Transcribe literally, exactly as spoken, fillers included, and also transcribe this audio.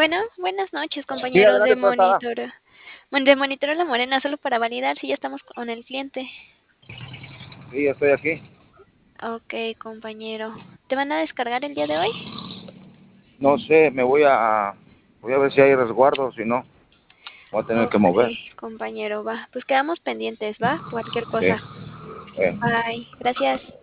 Bueno, buenas noches, Sí, compañero de adelante, pasada. monitor. Bueno, de monitor La Morena, solo para validar si ya estamos con el cliente. Sí, estoy aquí. Ok, compañero. ¿Te van a descargar el día de hoy? No sé, me voy a voy a ver si hay resguardo, si no, voy a tener que Ok, mover. compañero, va. Pues quedamos pendientes, ¿va? Cualquier Sí. cosa. Eh. Bye. Gracias.